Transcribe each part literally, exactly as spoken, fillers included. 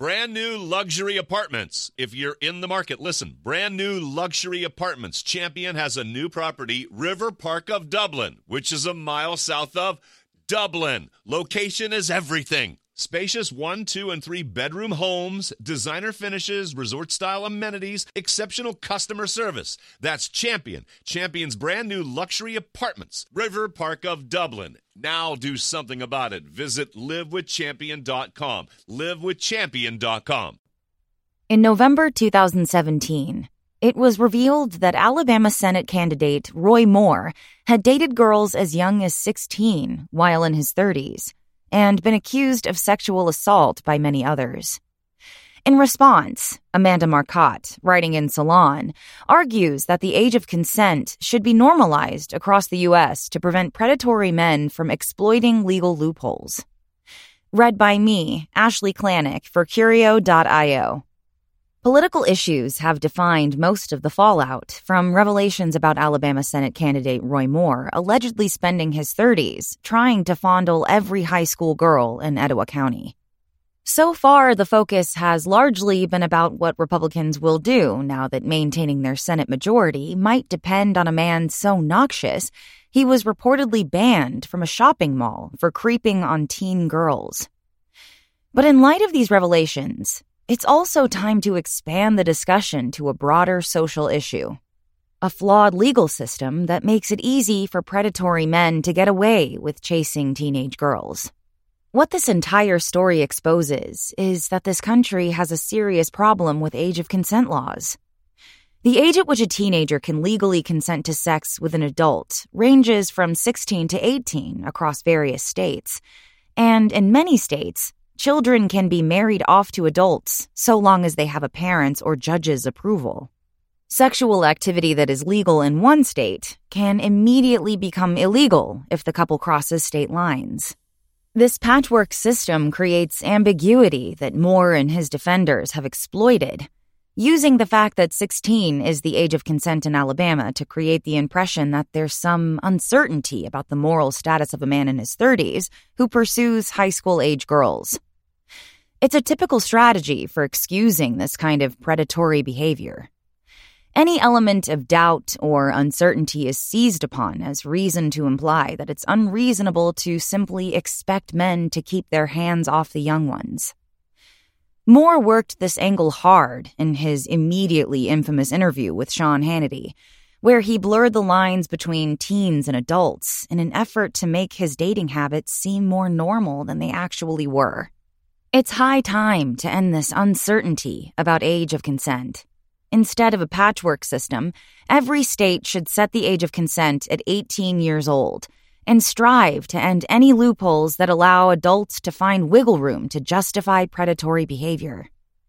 Brand new luxury apartments. If you're in the market, listen. Brand new luxury apartments. Champion has a new property, River Park of Dublin, which is a mile south of Dublin. Location is everything. Spacious one, two, and three bedroom homes, designer finishes, resort-style amenities, exceptional customer service. That's Champion. Champion's brand new luxury apartments, River Park of Dublin. Now do something about it. Visit live with champion dot com. live with champion dot com. In November two thousand seventeen, it was revealed that Alabama Senate candidate Roy Moore had dated girls as young as sixteen while in his thirties, and been accused of sexual assault by many others. In response, Amanda Marcotte, writing in Salon, argues that the age of consent should be normalized across the U S to prevent predatory men from exploiting legal loopholes. Read by me, Ashley Klanick, for Curio dot io. Political issues have defined most of the fallout from revelations about Alabama Senate candidate Roy Moore allegedly spending his thirties trying to fondle every high school girl in Etowah County. So far, the focus has largely been about what Republicans will do now that maintaining their Senate majority might depend on a man so noxious he was reportedly banned from a shopping mall for creeping on teen girls. But in light of these revelations, it's also time to expand the discussion to a broader social issue. A flawed legal system that makes it easy for predatory men to get away with chasing teenage girls. What this entire story exposes is that this country has a serious problem with age of consent laws. The age at which a teenager can legally consent to sex with an adult ranges from sixteen to eighteen across various states, and in many states, children can be married off to adults so long as they have a parent's or judge's approval. Sexual activity that is legal in one state can immediately become illegal if the couple crosses state lines. This patchwork system creates ambiguity that Moore and his defenders have exploited, using the fact that sixteen is the age of consent in Alabama to create the impression that there's some uncertainty about the moral status of a man in his thirties who pursues high school-age girls. It's a typical strategy for excusing this kind of predatory behavior. Any element of doubt or uncertainty is seized upon as reason to imply that it's unreasonable to simply expect men to keep their hands off the young ones. Moore worked this angle hard in his immediately infamous interview with Sean Hannity, where he blurred the lines between teens and adults in an effort to make his dating habits seem more normal than they actually were. It's high time to end this uncertainty about age of consent. Instead of a patchwork system, every state should set the age of consent at eighteen years old and strive to end any loopholes that allow adults to find wiggle room to justify predatory behavior.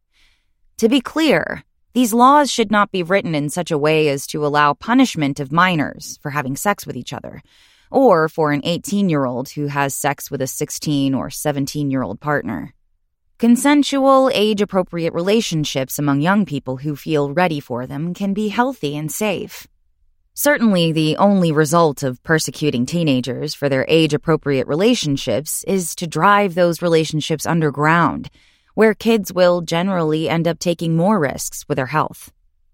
To be clear, these laws should not be written in such a way as to allow punishment of minors for having sex with each other, or for an eighteen-year-old who has sex with a sixteen or seventeen-year-old partner. Consensual, age-appropriate relationships among young people who feel ready for them can be healthy and safe. Certainly, the only result of persecuting teenagers for their age-appropriate relationships is to drive those relationships underground, where kids will generally end up taking more risks with their health.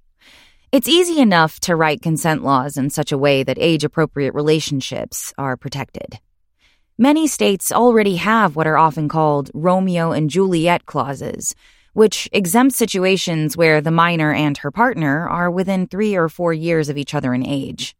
It's easy enough to write consent laws in such a way that age-appropriate relationships are protected. Many states already have what are often called Romeo and Juliet clauses, which exempt situations where the minor and her partner are within three or four years of each other in age.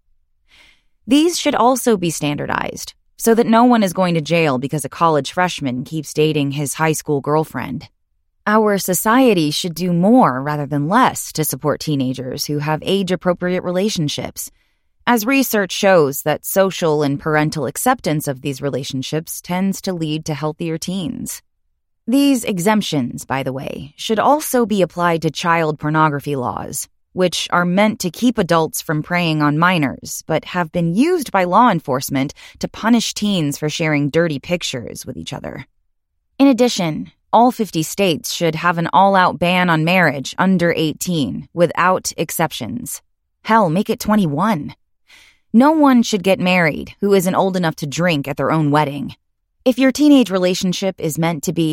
These should also be standardized, so that no one is going to jail because a college freshman keeps dating his high school girlfriend. Our society should do more rather than less to support teenagers who have age-appropriate relationships, as research shows that social and parental acceptance of these relationships tends to lead to healthier teens. These exemptions, by the way, should also be applied to child pornography laws, which are meant to keep adults from preying on minors, but have been used by law enforcement to punish teens for sharing dirty pictures with each other. In addition, all fifty states should have an all-out ban on marriage under eighteen, without exceptions. Hell, make it twenty-one. No one should get married who isn't old enough to drink at their own wedding. If your teenage relationship is meant to be,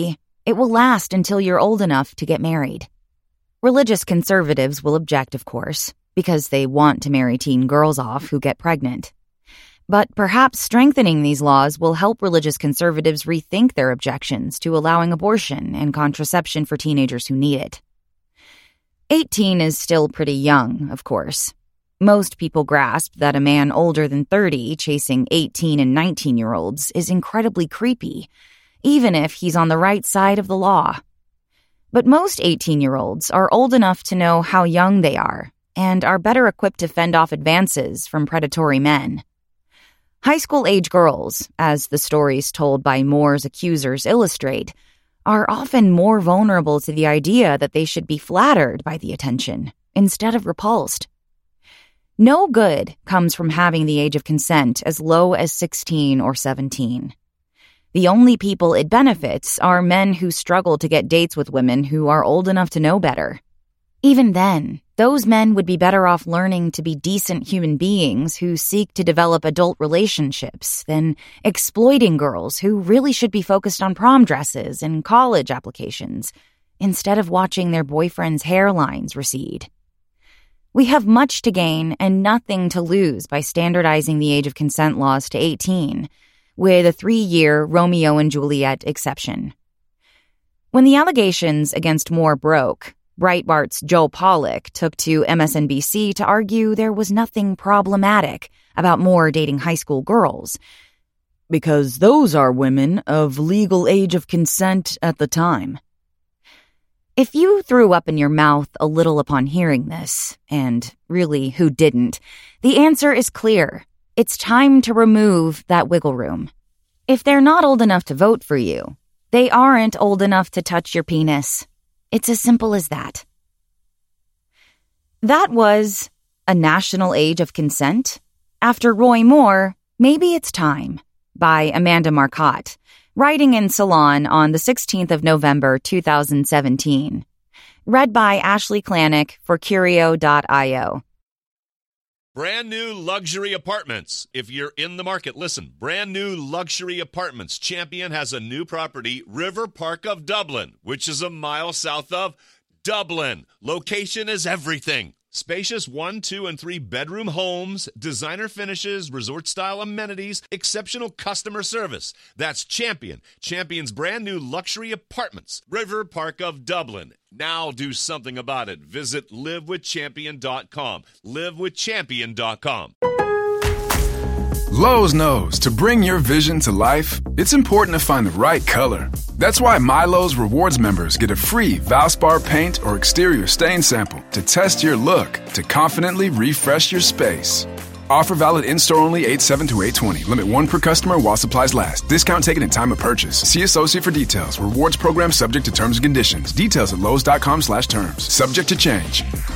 It will last until you're old enough to get married. Religious conservatives will object, of course, because they want to marry teen girls off who get pregnant. But perhaps strengthening these laws will help religious conservatives rethink their objections to allowing abortion and contraception for teenagers who need it. eighteen is still pretty young, of course. Most people grasp that a man older than thirty chasing eighteen and nineteen-year-olds is incredibly creepy, even if he's on the right side of the law. But most eighteen-year-olds are old enough to know how young they are and are better equipped to fend off advances from predatory men. High school-age girls, as the stories told by Moore's accusers illustrate, are often more vulnerable to the idea that they should be flattered by the attention instead of repulsed. No good comes from having the age of consent as low as sixteen or seventeen. The only people it benefits are men who struggle to get dates with women who are old enough to know better. Even then, those men would be better off learning to be decent human beings who seek to develop adult relationships than exploiting girls who really should be focused on prom dresses and college applications, instead of watching their boyfriends' hairlines recede. We have much to gain and nothing to lose by standardizing the age of consent laws to eighteen, with a three-year Romeo and Juliet exception. When the allegations against Moore broke, Breitbart's Joe Pollak took to M S N B C to argue there was nothing problematic about Moore dating high school girls, because those are women of legal age of consent at the time. If you threw up in your mouth a little upon hearing this, and really who didn't, the answer is clear. It's time to remove that wiggle room. If they're not old enough to vote for you, they aren't old enough to touch your penis. It's as simple as that. That was A National Age of Consent. After Roy Moore, Maybe It's Time, by Amanda Marcotte, writing in Salon on the sixteenth of November, two thousand seventeen. Read by Ashley Klanick for Curio dot io. Brand new luxury apartments. If you're in the market, listen. Brand new luxury apartments. Champion has a new property, River Park of Dublin, which is a mile south of Dublin. Location is everything. Spacious one, two, and three bedroom homes, designer finishes, resort-style amenities, exceptional customer service. That's Champion. Champion's brand new luxury apartments, River Park of Dublin. Now do something about it. Visit live with champion dot com. live with champion dot com. Lowe's knows to bring your vision to life, it's important to find the right color. That's why MyLowe's Rewards members get a free Valspar paint or exterior stain sample to test your look to confidently refresh your space. Offer valid in-store only eight seven to eight twenty. Limit one per customer while supplies last. Discount taken at time of purchase. See associate for details. Rewards program subject to terms and conditions. Details at Lowe's dot com slash terms. Subject to change.